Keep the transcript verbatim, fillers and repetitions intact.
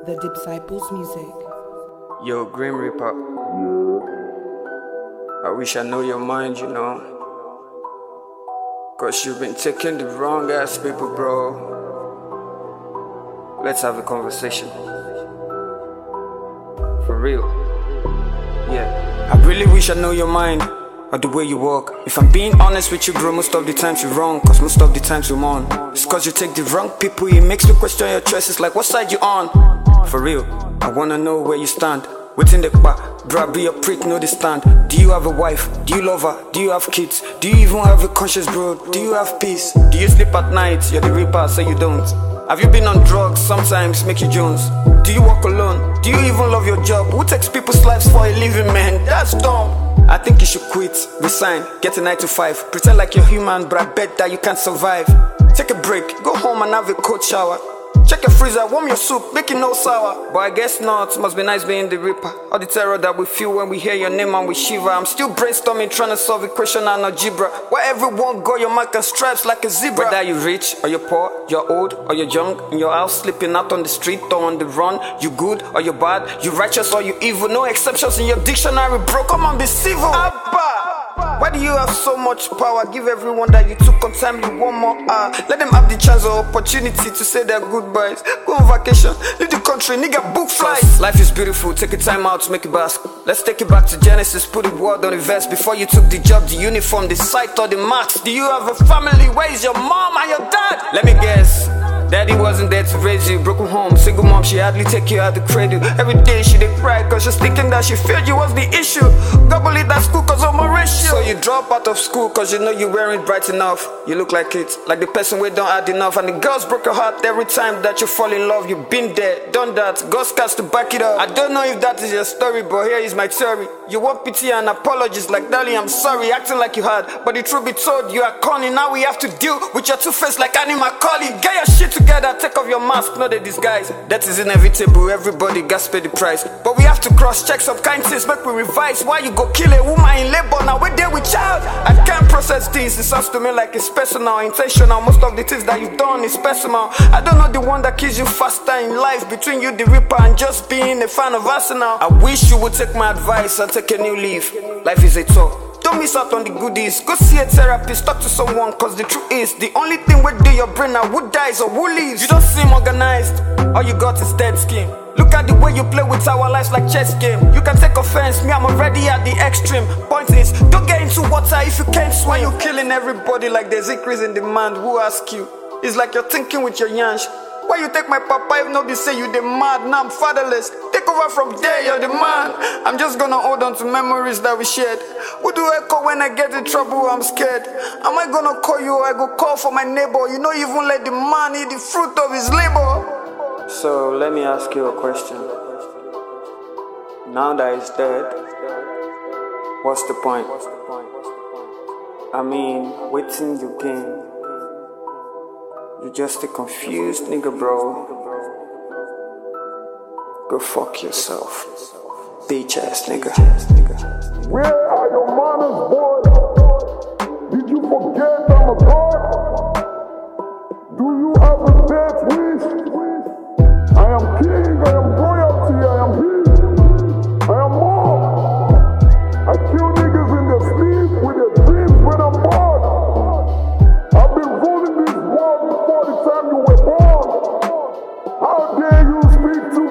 The Disciples Music. Yo, Grim Reaper. I wish I know your mind, you know. Cause you've been taking the wrong ass people, bro. Let's have a conversation. For real. Yeah. I really wish I know your mind, or the way you walk. If I'm being honest with you, bro, most of the times you're wrong. Cause most of the times you're on. It's cause you take the wrong people. It makes me question your choices, like what side you on. For real, I wanna know where you stand. Within the bar, bro, be a prick, know the stand. Do you have a wife? Do you love her? Do you have kids? Do you even have a conscience, bro? Do you have peace? Do you sleep at night? You're the reaper, say you don't. Have you been on drugs? Sometimes make you Jones. Do you walk alone? Do you even love your job? Who takes people's lives for a living, man? That's dumb. I think you should quit, resign, get a nine to five. Pretend like you're human, but I bet that you can't survive. Take a break, go home and have a cold shower. Check your freezer, warm your soup, make it no sour. But I guess not, must be nice being the reaper. All the terror that we feel when we hear your name and we shiver. I'm still brainstorming, trying to solve equation and algebra. Where everyone got your mark and stripes like a zebra. Whether you're rich or you're poor, you're old or you're young, in your house sleeping out on the street or on the run. You good or you're bad, you righteous or you evil. No exceptions in your dictionary, bro, come on, be civil. Abba! Why do you have so much power? Give everyone that you took on time you one more hour. Let them have the chance or opportunity to say their goodbyes. Go on vacation, leave the country, nigga, book flights. Life is beautiful, take a time out to make it bask. Let's take it back to Genesis, put the word on the verse. Before you took the job, the uniform, the sight or the marks. Do you have a family? Where is your mom and your dad? Let me guess, daddy wasn't there to raise you. Broken home, single mom, she hardly take you out the cradle. Every day she did cry cause she's thinking that she failed you was the issue. God believe that school cause of my ratio. So you drop out of school cause you know you weren't bright enough. You look like it, like the person we don't add enough. And the girls broke your heart every time that you fall in love. You've been there, done that, God's cast to back it up. I don't know if that is your story, but here is my theory. You want pity and apologies like darling I'm sorry. Acting like you had, but the truth be told you are corny. Now we have to deal with your two-face like Animal Collie. Get your shit together, take off your mask, not the disguise. That is inevitable, everybody gas pay the price. But we have to cross-check some kind things, make we revise. Why you go kill a woman in labor, now we're there with child? I can't process things, it sounds to me like it's personal, intentional. Most of the things that you've done is personal. I don't know the one that kills you faster in life, between you the reaper and just being a fan of Arsenal. I wish you would take my advice and take a new leaf. Life is a tour, don't miss out on the goodies. Go see a therapist, talk to someone. Cause the truth is, the only thing we do your brain now, who dies or who leaves. You don't seem organized, all you got is dead skin. Look at the way you play with our lives like chess game. You can take offense, me I'm already at the extreme. Point is, don't get into water if you can't swim. You're killing everybody like there's increase in demand. Who ask you? It's like you're thinking with your yansh. Why you take my papa if nobody say you the mad? Now I'm fatherless. Take over from there, you're the man. I'm just gonna hold on to memories that we shared. Who do I call when I get in trouble? I'm scared. Am I gonna call you or I go call for my neighbor? You know you even let the man eat the fruit of his labor. So let me ask you a question. Now that he's dead, what's the point? I mean, waiting you gain. You just a confused nigga, bro. Go fuck yourself, bitch ass nigga. Where are your manners, boy? Did you forget I'm a god? Do you have a death wish? I am king, I am royalty, I am he, I am more. I kill niggas in their sleep with their dreams when I'm bored. I've been ruling this world before the time you were born. How dare you speak to